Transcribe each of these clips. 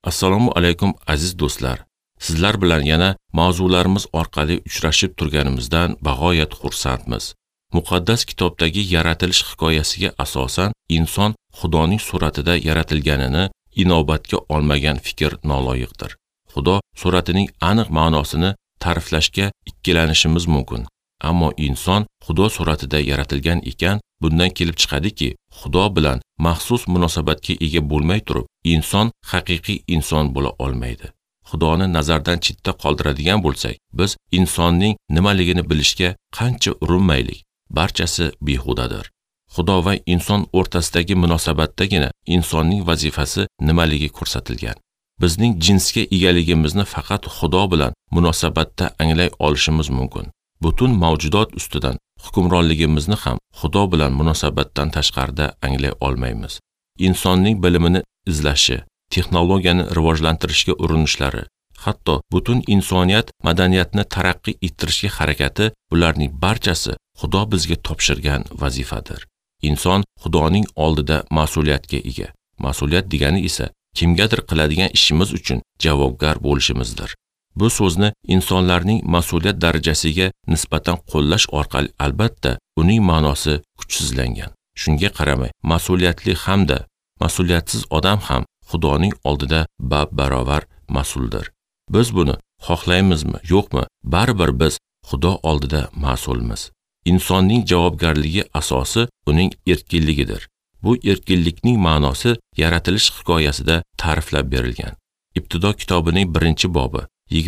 Assalomu alaykum aziz do'stlar. Sizlar bilan yana mavzularimiz orqali uchrashib turganimizdan bag'oyat xursandmiz. Muqaddas kitobdagi yaratilish hikoyasiga asosan inson Xudoning suratida yaratilganini inobatga olmagan fikr noloyiqdir. Xudo suratining aniq ma'nosini ta'riflashga ikkilanishimiz mumkin. Ammo inson Xudo suratida yaratilgan ekan, bundan kelib chiqadiki, Xudo bilan maxsus munosabatga ega bo'lmay turib, inson haqiqiy inson bo'la olmaydi. Xudoni nazardan chetda qoldiradigan bo'lsak, biz insonning nimaligini bilishga qancha urinmaylik, barchasi behudadir. Xudo va inson o'rtasidagi munosabatdagina insonning vazifasi nimaligi ko'rsatilgan. Bizning jinsga egaligimizni faqat Xudo bilan munosabatda anglay olishimiz mumkin. Butun mavjudot ustidan hukmronligimizni ham Xudo bilan munosabatdan tashqarida anglay olmaymiz. Insonning bilimini izlashi, texnologiyani rivojlantirishga urinishlari, hatto butun insoniyat madaniyatni taraqqiy ettirishga harakati, bularning barchasi Xudo bizga topshirgan vazifadir. Inson Xudoning oldida mas'uliyatga ega. Mas'uliyat degani esa kimgadir qiladigan ishimiz uchun javobgar bo'lishimizdir. Bu so'zni insonlarning mas'uliyat darajasiga nisbatan qo'llash orqali albatta uning ma'nosi kuchsizlangan. Shunga qaramay, mas'uliyatli hamda mas'uliyatsiz odam ham Xudoning oldida bab-barobar mas'uldir. Biz buni xohlaymizmi, yo'qmi, baribir biz Xudo oldida mas'ulmiz. Insonning javobgarligi asosi uning erkinligidir. Bu erkinlikning ma'nosi yaratilish hikoyasida ta'riflab berilgan. Ibtido kitobining 1-bobi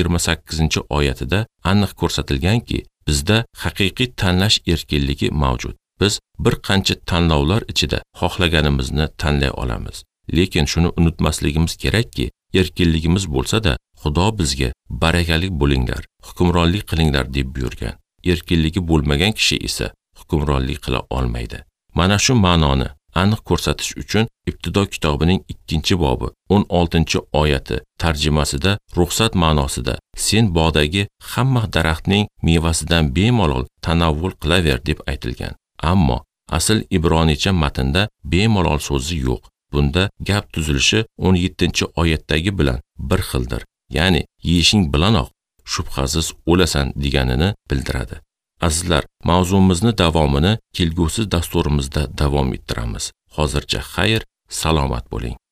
28-oyatida aniq ko'rsatilganki, bizda haqiqiy tanlash erkinligi mavjud. Biz bir qancha tanlovlar ichida xohlaganimizni tanlay olamiz. Lekin shuni unutmasligimiz kerakki, erkinligimiz bo'lsa-da, Xudo bizga barakali bo'linglar, hukmronlik qilinglar deb buyurgan. Erkinligi bo'lmagan kishi esa hukmronlik qila olmaydi. Mana shu ma'noni aniq ko'rsatish uchun Ibtido kitobining 2-bobi 16-oyati tarjimasida ruxsat ma'nosida sen bog'dagi hamma daraxtning mevasidan bemalol tanavvul qilaver deb aytilgan. Ammo asl ibroniycha matnda bemalol so'zi yo'q. Bunda gap tuzilishi 17-oyatdagi bilan bir xildir. Ya'ni yeyishing bilanoq shubhasiz o'lasan deganini bildiradi. Azizlar, mavzumizni davomini kelgusi dasturimizda davom ettiramiz. Hozircha xayr, salomat bo'ling.